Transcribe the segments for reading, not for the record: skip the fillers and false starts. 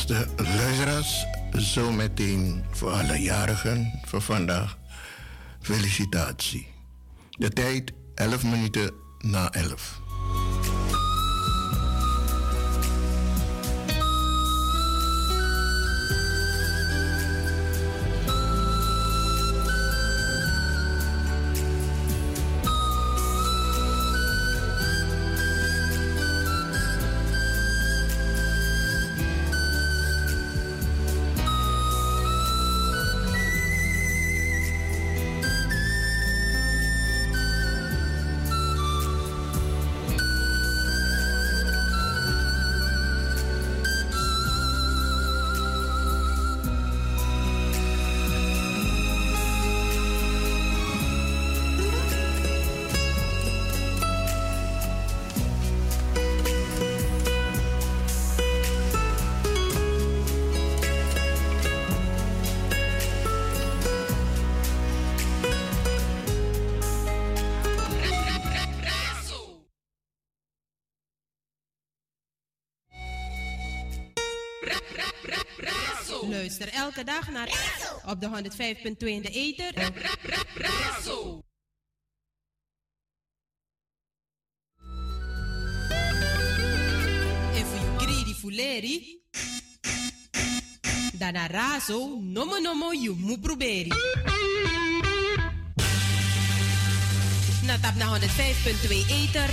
Beste luisteraars, zo meteen voor alle jarigen van vandaag. Felicitatie. De tijd 11 minuten na 11. Luister elke dag naar op de 105.2 in de ether. En voor je greedy fuleri, dan naar razo, nomo je moet proberen. Na tap naar 105.2 ether.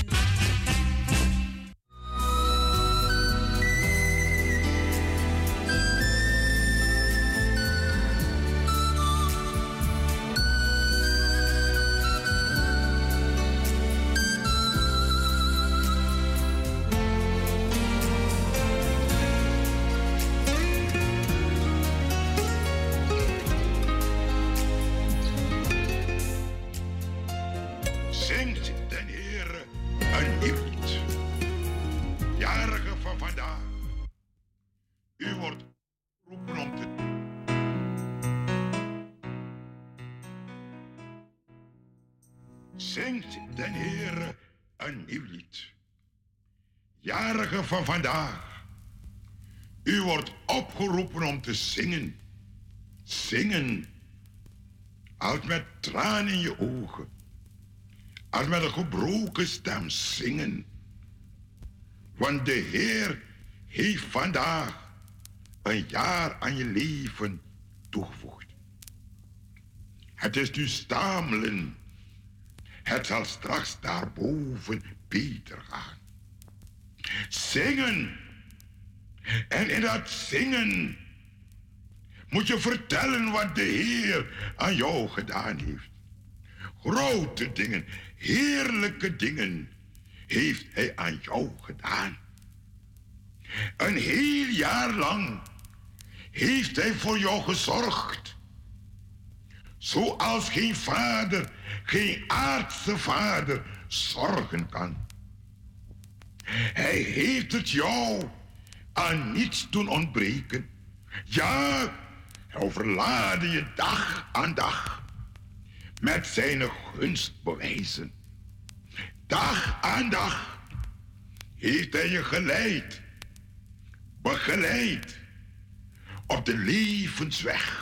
Zingt den Heere een nieuw lied. Jarige van vandaag, u wordt opgeroepen om te zingen. Zingen, als met tranen in je ogen, als met een gebroken stem zingen. Want de Heer heeft vandaag een jaar aan je leven toegevoegd. Het is nu stamelen. Het zal straks daarboven beter gaan. Zingen. En in dat zingen moet je vertellen wat de Heer aan jou gedaan heeft. Grote dingen, heerlijke dingen heeft Hij aan jou gedaan. Een heel jaar lang heeft Hij voor jou gezorgd. Zoals geen vader, geen aardse vader zorgen kan. Hij heeft het jou aan niets doen ontbreken. Ja, hij overlaadde je dag aan dag met zijn gunstbewijzen. Dag aan dag heeft hij je geleid, begeleid op de levensweg.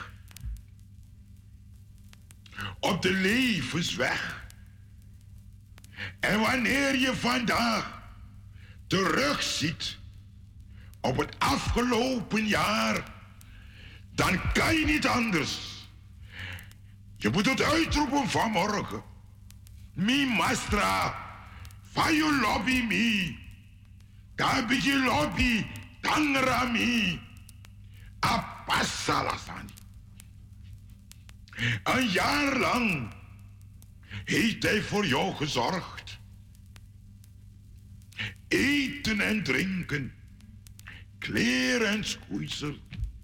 Op de levensweg. En wanneer je vandaag terugziet op het afgelopen jaar, dan kan je niet anders. Je moet het uitroepen vanmorgen. Mi mastra, fayu lobby mi, kabiji lobby, tangra mi, apasalasani. Een jaar lang heeft Hij voor jou gezorgd. Eten en drinken, kleren en schoeisel.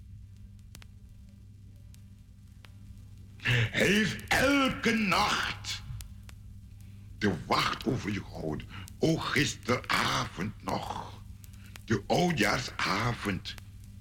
Hij heeft elke nacht de wacht over je gehouden. Ook gisteravond nog, de oudjaarsavond.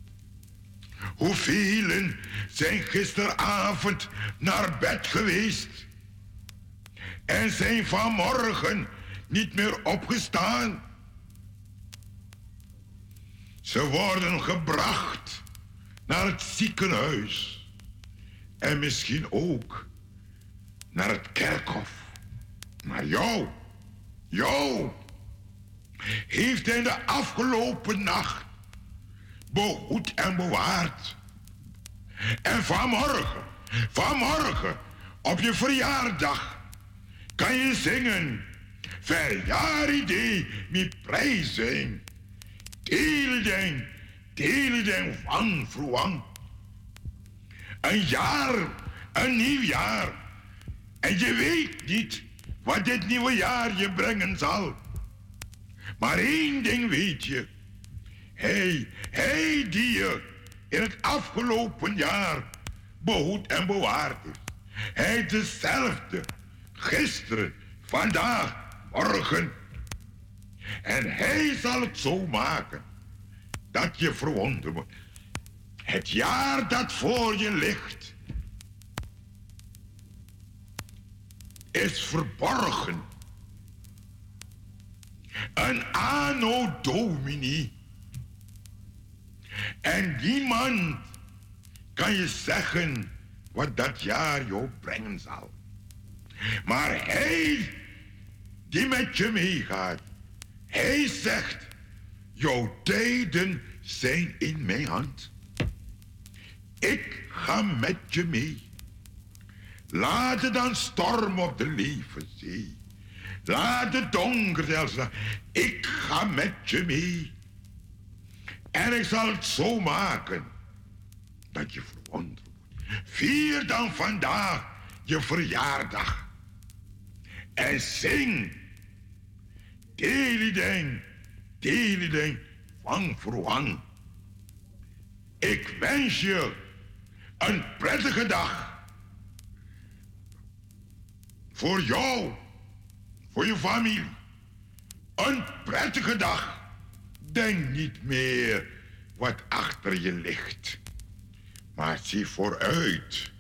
Hoeveel zijn gisteravond naar bed geweest en zijn vanmorgen niet meer opgestaan? Ze worden gebracht naar het ziekenhuis. En misschien ook naar het kerkhof. Maar jou heeft hij de afgelopen nacht behoed en bewaard. En vanmorgen, op je verjaardag, kan je zingen. Verjaardag met prijzen. Delen van vroeg. Een nieuw jaar. En je weet niet wat dit nieuwe jaar je brengen zal. Maar één ding weet je. Hij die je in het afgelopen jaar behoed en bewaard heeft. Hij is dezelfde. Gisteren, vandaag, morgen. En hij zal het zo maken dat je verwonderd wordt. Het jaar dat voor je ligt is verborgen. Een anno domini. En niemand kan je zeggen wat dat jaar jou brengen zal. Maar hij die met je meegaat, hij zegt, jouw tijden zijn in mijn hand. Ik ga met je mee. Laat het dan storm op de levenszee. Laat het donker zelfs. Ik ga met je mee. En ik zal het zo maken dat je verwonderd wordt. Vier dan vandaag je verjaardag. En zing. Delideng van verwang. Ik wens je een prettige dag. Voor jou. Voor je familie. Een prettige dag. Denk niet meer wat achter je ligt. Maar zie vooruit.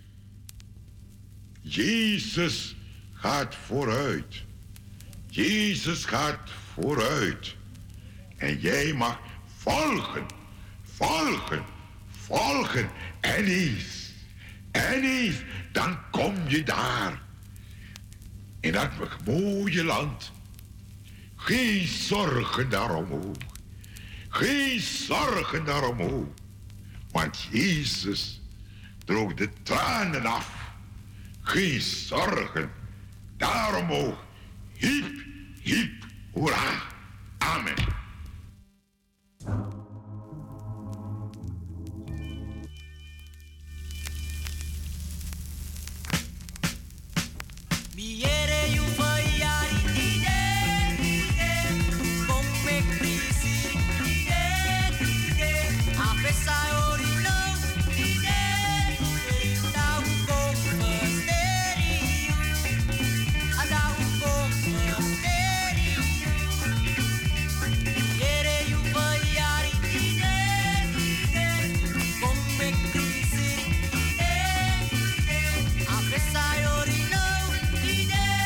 Jezus gaat vooruit. Jezus gaat vooruit. En jij mag volgen. En eens, dan kom je daar. In dat mooie land. Geen zorgen daarom. Geen zorgen daarom. Want Jezus droog de tranen af. Geen zorgen daarom. Hiep, hiep, hoera. Amen. Apesar de no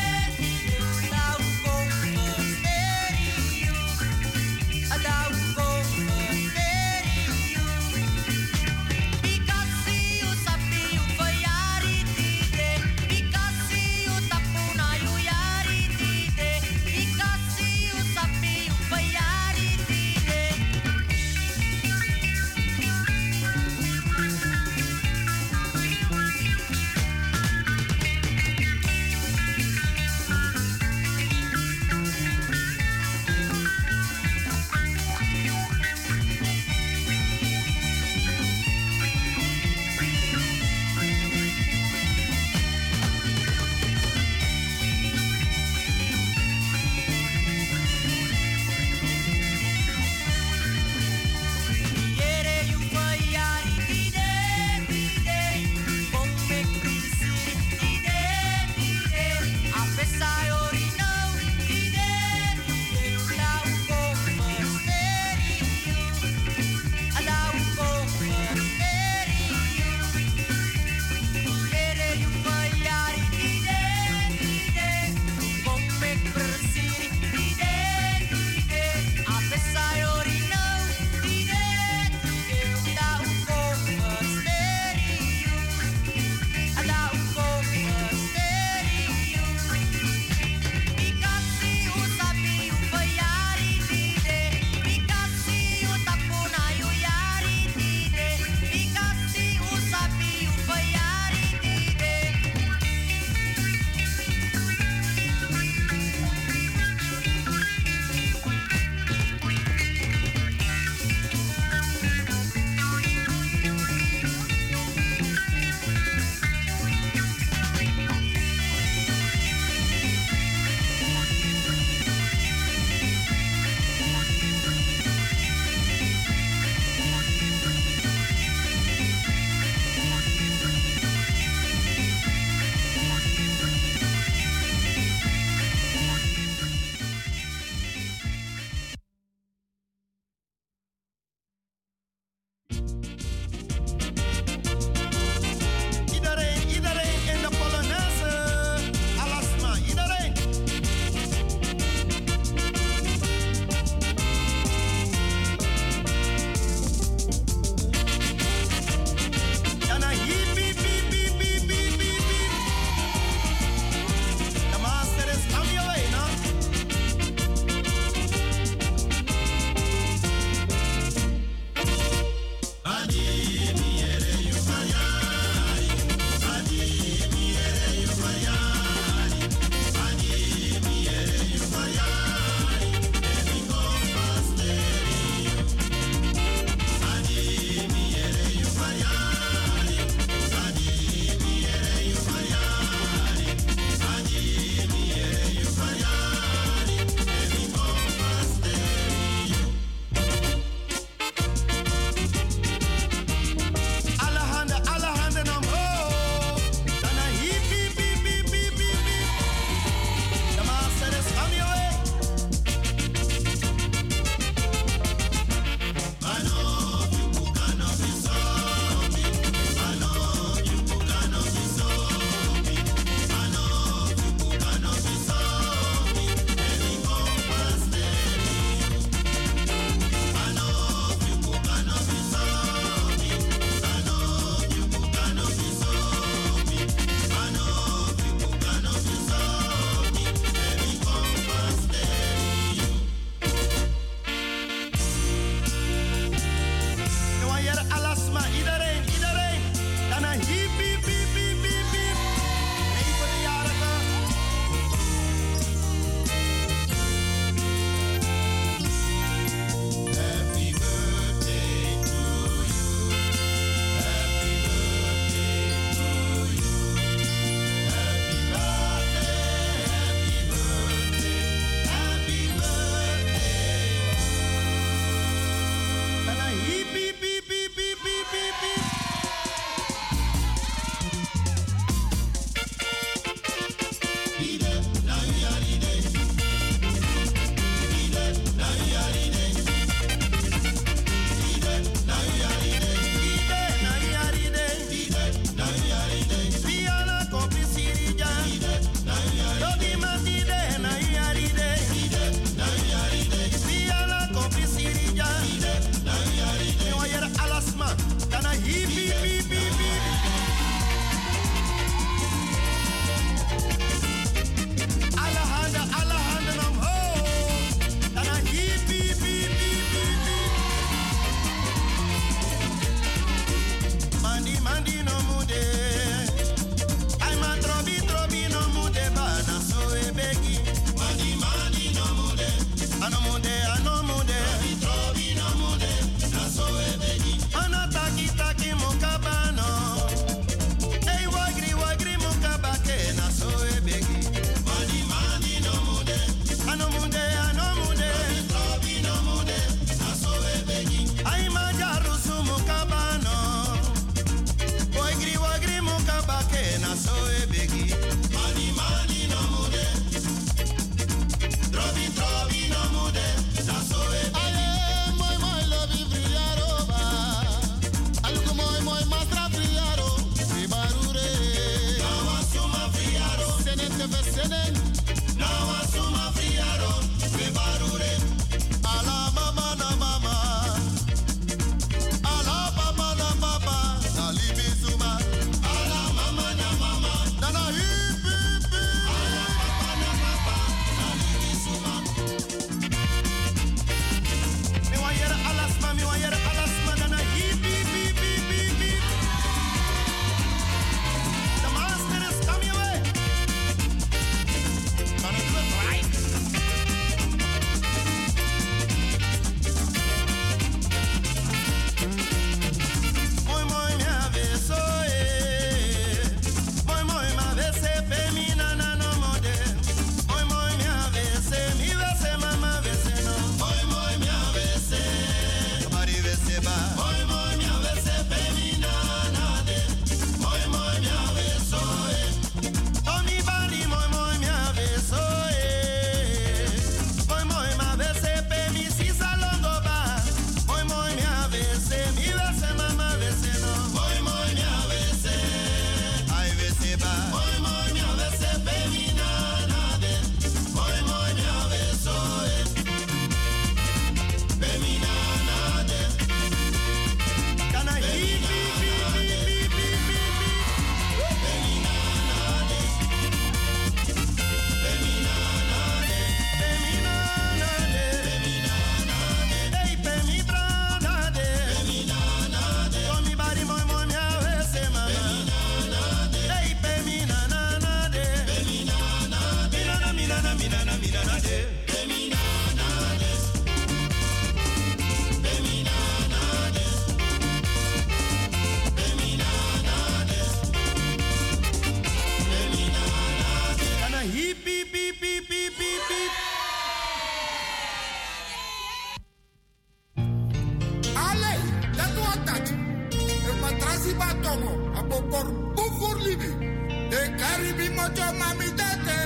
mojo mami tete.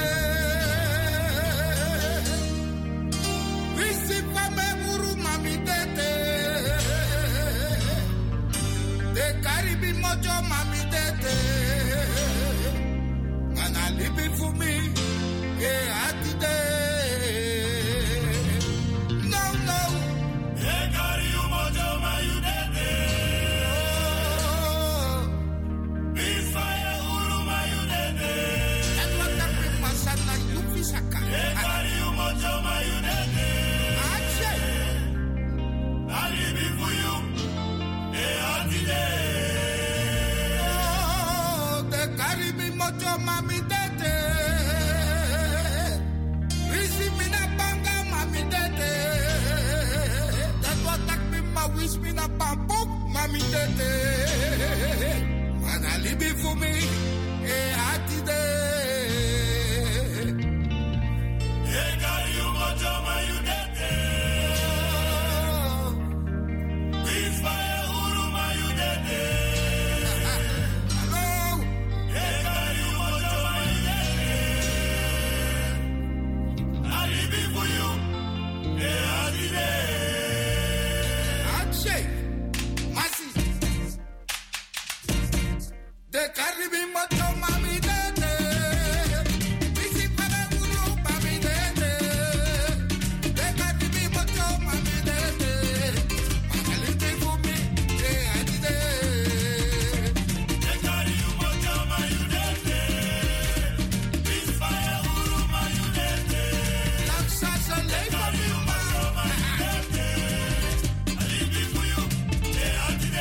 Visi pame buru mami tete. De karibi mojo mami tete. Mana libi fumi e atide. No no. De karibi mojo mami tete. Mami tete, visi mina banga mami tete. Dat wat tak mi ma wis mina pampok mami tete. Mana libi voor me e hati de. E kari u mojo ma you tete. Wis fire uru ma you tete. De carribi moto mami dede, visi para guru mami dede. De carribi moto mami dede, magalite fumi e adide. De carribi moto mami dede, visi para guru mami dede. Laksa sale fumi moto mami dede, alibi fuyu e adide.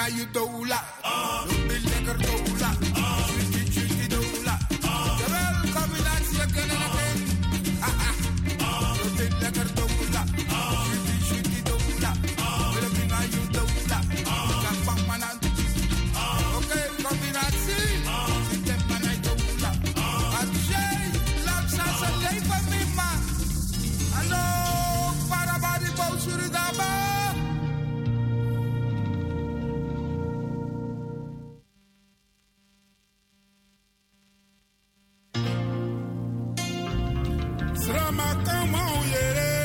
mina you doula. Lobi lekker doula. Chuti chuti doula. Jawel, combinatie again and again. Lobi lekker doula. Chuti chuti doula. Lobi mina you doula. Kan pak manan. Oké, combinatie. Dit mana doula. Adjay, laksa sa leven mima. Hallo, para badi bau Suriname. Srama kama uyere,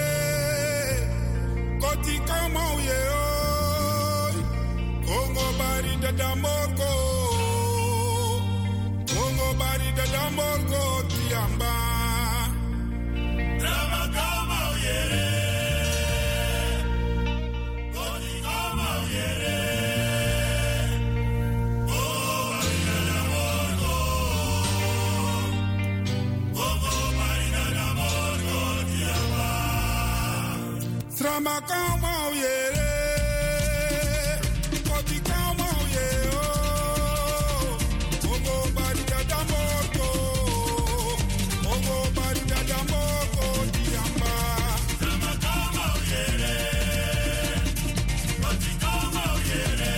koti kama uyere, Congo bari dada morgo, Congo bari dada morgo tiamba. Srama kama uyere, koti kama uyere, Congo bari dada morgo, Congo bari dada morgo tiamba. Srama kama uyere, koti kama uyere, Congo bari dada morgo, Congo bari dada morgo tiamba. Srama kama uyere, koti kama uyere,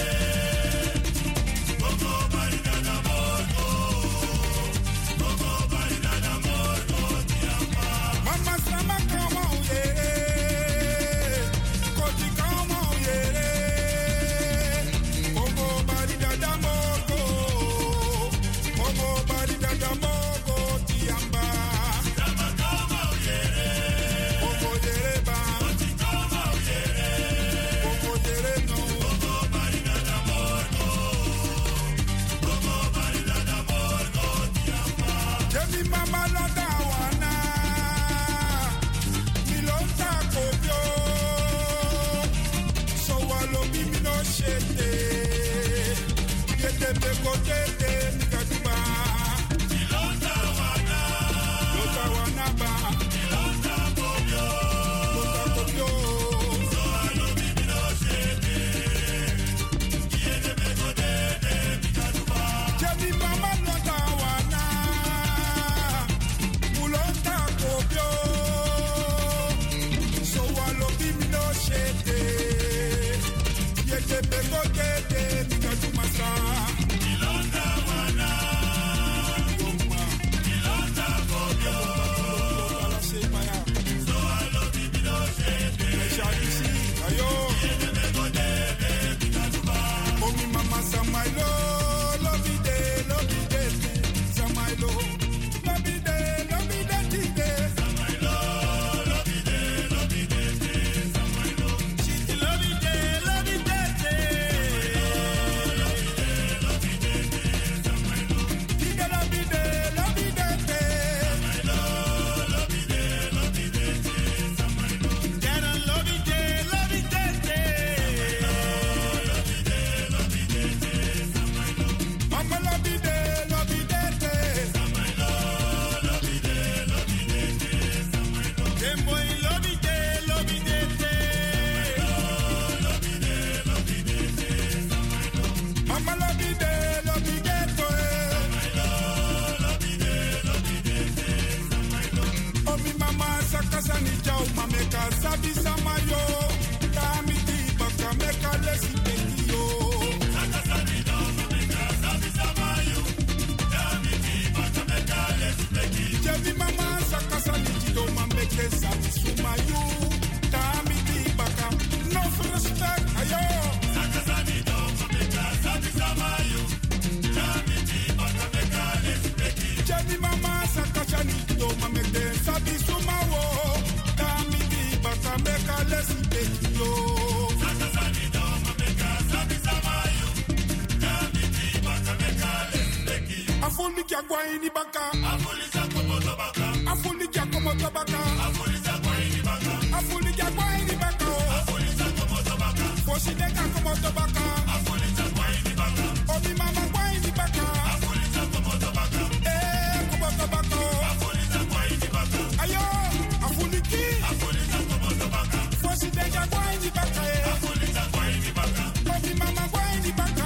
Congo bari dada morgo, Congo bari dada morgo tiamba. Mama srama kama uyere, koti kama uyere, Congo bari dada morgo, Congo bari dada morgo tiamba. Srama kama uyere, Congo yere ba, koti kama uyere, Congo yere no, Congo bari dada morgo, Congo bari dada morgo tiamba. Jemi mama lota wana, milonta kopyo, so walo bimi no shete, yete pe kotete mikatuba. Milonta wana ba, milonta kopyo, so walo bimi no shete, yete pe kotete mikatuba. Jemi mama lota wana, mulonta kopyo, so walo bimi no shete, yete pe kotete mikatuba sa. Milonta wana, yoma, milonta kopyo, so walo bimi no shete, meshadisi ayo, yete pe kotete mikatuba. Omi mama samailo, lobide, samailo, lobide, tide, samailo, lobide, samailo, chiti lobide, samailo, tide lobide, samailo, lobide, samailo, jana lobide, mama lobide, samailo, demboy lobide, mama lobide, omi mama sakasani jau mameka sabi samayo, tamiti baka meka lesi tekiyo. Sakasani jau mameka sabi samayo, tamiti baka meka lesi tekiyo. Jebi mama sakasani jido mameke sabi sumayo, tamiti baka no respect ayo. Sakasani jau mameka sabi samayo, tamiti baka meka lesi tekiyo. Jebi mama sakasani jido mameke sabi sumawo, tamiti baka meka lesi tekiyo. Sakasani jau mameka sabi samayo, tamiti baka meka lesi tekiyo. Afuli kya kwa ini baka, afuli kya komoto baka, afuli kya komoto baka, afuli kya kwa ini baka, afuli kya kwa ini baka, afuli kya komoto baka, fosi deka komoto baka, afuli kya kwa ini baka, omi mama kwa ini baka, afuli kya komoto baka, komoto baka, afuli kya kwa ini baka, ayo, afuli ki, afuli kya komoto baka, fosi deka kwa ini baka, afuli kya kwa ini baka, omi mama kwa ini baka.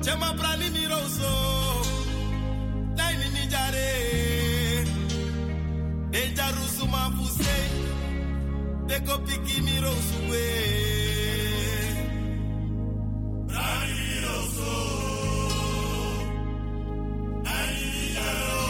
Chema prani mi roso. Naini mi jare. Deja rusu ma puse. Deko piki mi rosu we. Prani mi roso. Naini mi jaro.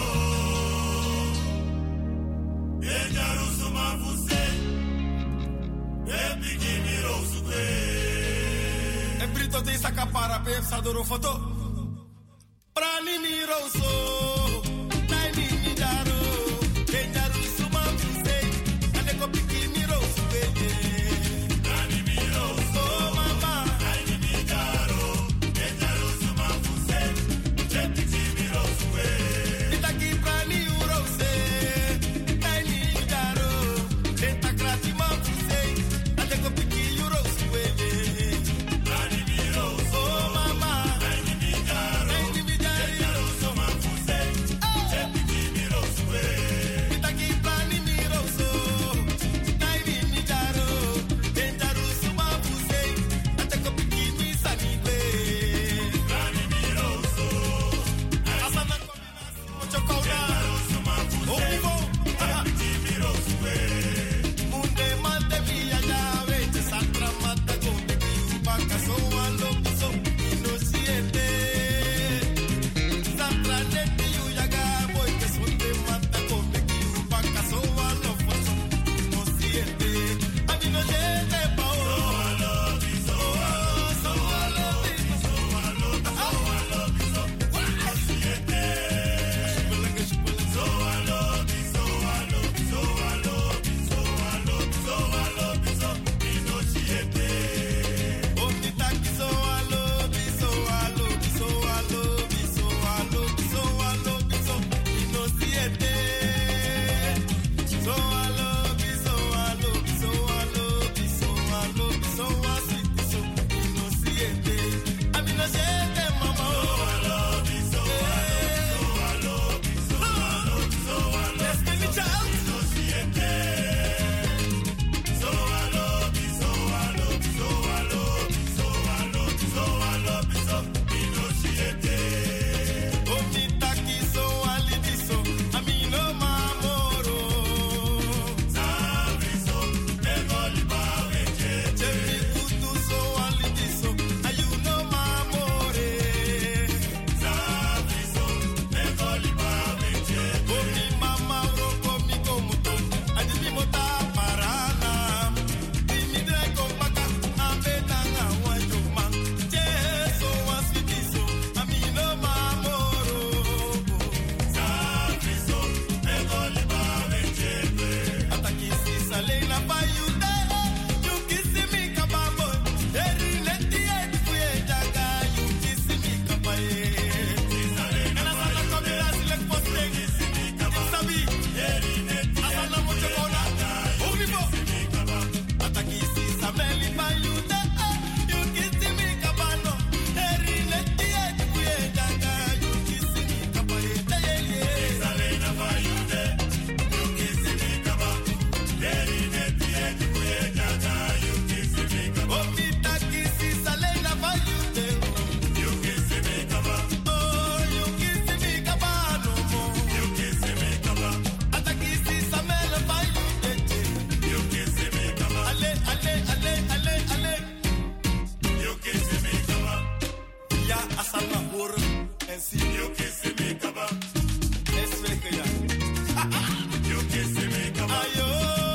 Deja rusu ma puse. Deko piki mi rosu we. E brito te sakapara pe sadoro foto. Prani mi roso. Naini mi jaro. Deja rusu ma puse. Deko piki mi rosu we. Prani mi roso. Mama. Naini mi jaro. Deja rusu ma puse. Deko piki mi rosu we. Itaki prani urose. Naini mi jaro. Deta krati ma puse. Deko piki rosu we. Prani mi roso. Mama. Naini mi jaro. Naini mi jaro. Rusu ma puse. Deko piki mi rosu we. Itaki prani mi roso. Naini mi jaro. Deta rusu ma puse. Deko piki mi sani we. Prani mi roso. Asana kombinasi chokola. Rusu ma puse. Ovivo. Piki mi rosu we. Munde mate via llave. Te satra mata con te kiupaka. So alo piso. No siete. Satra neti uyaga. Boy que son te mata con te kiupaka. So alo piso. No siete. A mí no siete pa o. So alo piso. So alo piso. So alo piso. So alo piso. No siete. So alo piso. Alo piso. Alo piso. Alo piso. Alo piso. Y no siete. Omnita kiso alo piso. Alo piso. Alo piso. Alo piso. Alo piso. Y no siete. So alo piso. Alo piso. Alo piso. Alo piso. Así piso. Y no siete. A mí no siete, mamá. So alo piso. Alo piso. Alo piso. Alo piso. Alo piso. No siete. So alo piso. Alo piso. Alo piso. Alo piso. Alo piso. Y no siete. Omnita kiso ali piso. A mí no mamoro. Sabriso. Egoli pa veche. Chemi kutu so ali piso. Ayuno mamore. Sabriso. Egoli pa veche. Komi mama uro komi komuto. Adi mi mota parana. Dimi dre kompaka. Ambeta nga wajuma. Cheso wasitiso. A mí no mamoro. Sabriso. Egoli pa veche. Ataki si sale la payude. You kisi mi kabambo. Eri leti edi kuye jaga. You kisi mi kabaye. Ena sana komira silek poste. Sabi. Eri leti asana moche kona. Uvivo. Ataki si sameli payude. You kisi mi kabano. Eri leti edi kuye jaga. You kisi mi kabaye. Sale na payude. You kisi mi kabano. Eri leti edi kuye jaga. You kisi mi kabano. Omnita kisi sale na payude. You kisi mi kabano. Oh, you kisi mi kabano. You kisi mi kabano. Ataki si samela payude. You kisi mi kabano. Ale, ale, ale, ale, ale. You kisi mi kabano. Ya asana hor. En si. You kisi mi kabano. Es fake ya. You kisi mi kabano. Ayo.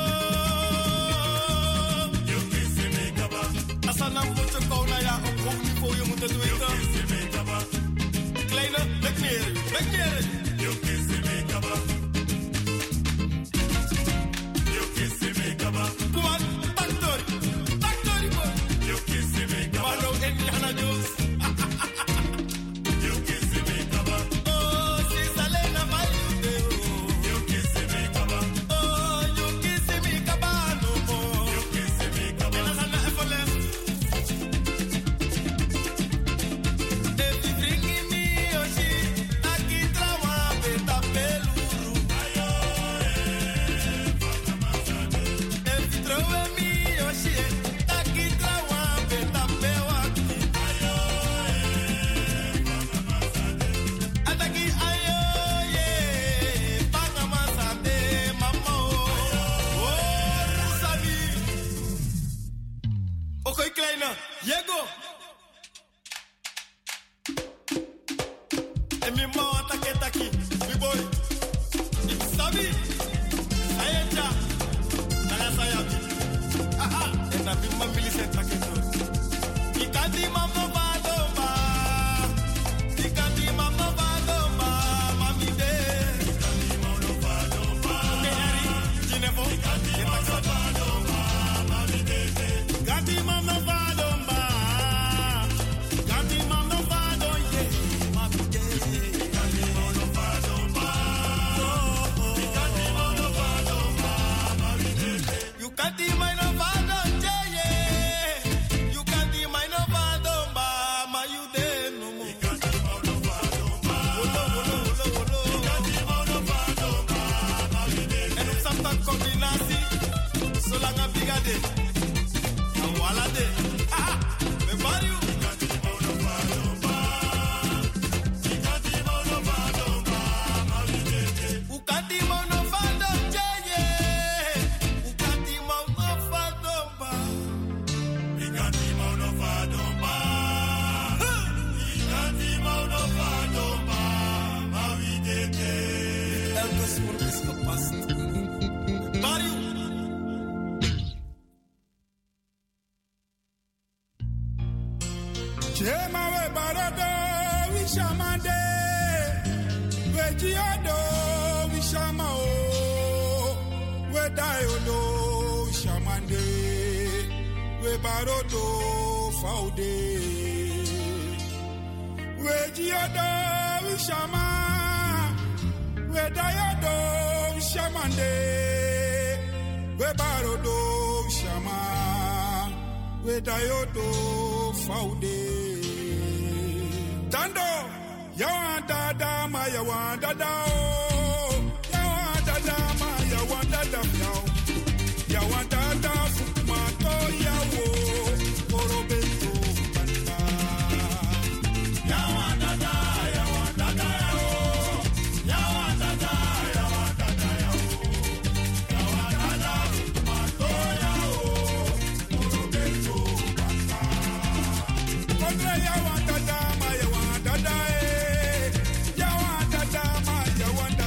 You kisi mi kabano. Asana moche kona ya op hoog niveau je moet het weten. You kisi mi kabano. Kleine, weg meer. Weg meer. You kisi mi kabano. You kisi mi kabano. Kom aan, taktori. Taktori boy. You kisi mi kabano. Mano en Hana Jones. You kisi mi kabano. Oh, si sale na payude. You kisi mi kabano. Oh, you kisi mi kabano. You kisi mi kabano. Ena sana effortless. mi mo taki, mi boy. Sabi, sayeja, naya sayabi. Aha, ena mi mambili se taketo. Ikati mamno badoma, ikati mamno badoma, mami de. Ikati mamno badoma, meari, jinevo, ikati mamno badoma, mami de. Ikati mamno badoma, ikati mamno badoma, mami de. Ikati mamno badoma, ikati mamno badoma, mami de. You can't mind of Barodo faude we jiodo we shama we dayodo shamande we barodo shama we dayodo faude tando yawanda dama yawanda dao yawanda dama yawanda dao yawanda dao fumato yawo korobento banda yawanda da yawanda da yawanda da yawanda da yawanda da fumato yawo korobento banda kontra yawanda dama yawanda da yawanda dama yawanda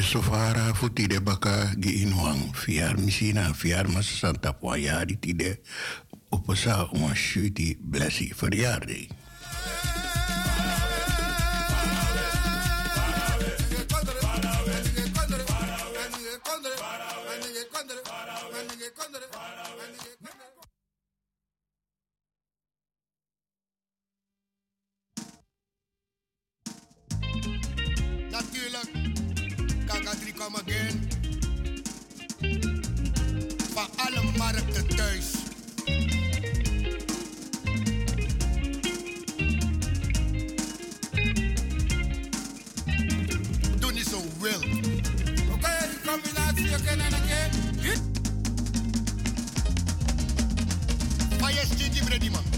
Sofara futide baka gi inwang fiar misina fiar mas Santa Poyari tide opasa uma shuti blessi verjaardag. Natuurlijk, Kagadri come again. Van alle markten thuis. Doe niet zo wil. Oké, combinatie again en again. Maar je stiet die ready man.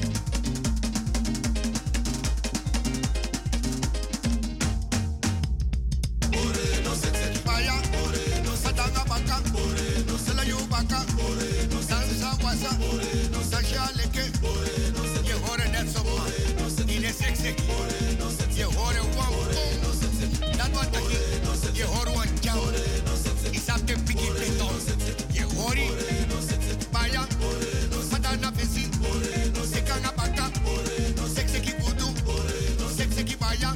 Baka, dansa wasa, dansa leke, je hoort net zo mooi, in de sexy, je hoort een wampo, dat wat je hoort een jam, is op de piggy beton, je hoort baya, patana visi, sekanga baka, sexy ki budu, sexy ki baya,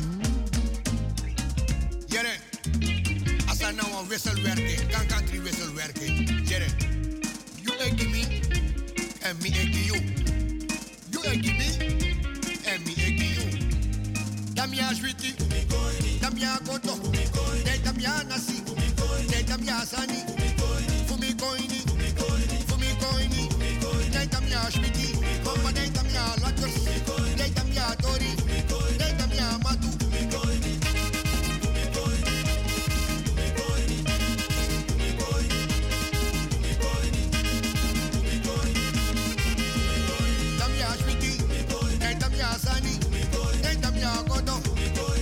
jere, asa nou een wisselwerking, kan country wisselwerking, jere. You give me, and me give you. You give me, and me give you. Damia sweetie, damia goto, damia nasi, damia sani, fumi koini, damia sweetie, mama damia latkos, damia tori, damia matu. Sani, damia godo,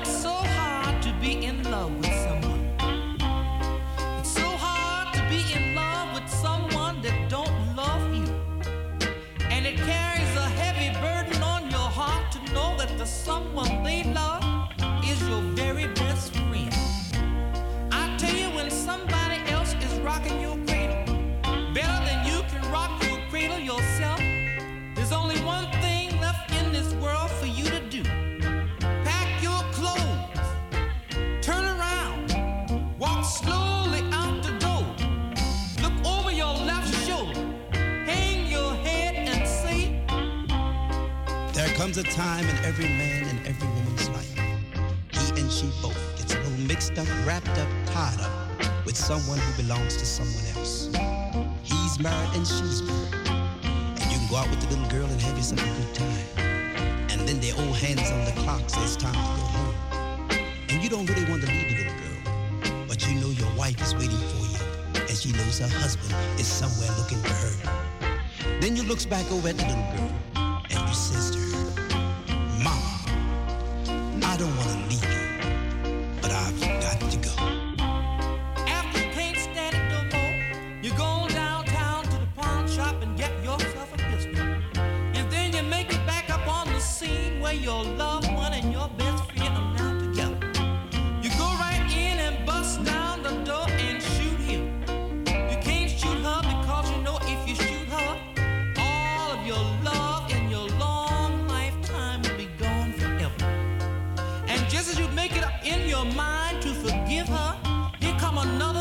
it's so hard to be in love with someone. It's so hard to be in love with someone that don't love you. And it carries a heavy burden on your heart to know that the someone they love is your very best friend. I tell you, when somebody else is rocking your cradle better than you can rock your cradle yourself, there's only one thing left in this world for you to do. Pack your clothes, turn around, walk slowly out the door, look over your left shoulder, hang your head and say, there comes a time in every man and every woman's life, he and she both gets a little mixed up, wrapped up, tied up with someone who belongs to someone else. He's married and she's married. And you can go out with the little girl and have yourself a good time. And then the old hands on the clock say it's time to go home. And you don't really want to leave the little girl, but you know your wife is waiting for you, and she knows her husband is somewhere looking for her. Then you looks back over at the little girl, and you says to her, Mama, I don't want to leave you, but I've got to go. after you can't stand it no more, you go downtown to the pawn shop and get yourself a pistol. And then you make it back up on the scene where your loved one and your best friend are now together. You go right in and bust down the door and shoot him. You can't shoot her because you know if you shoot her, all of your love in your long lifetime will be gone forever. And just as you make it up in your mind to forgive her, here come another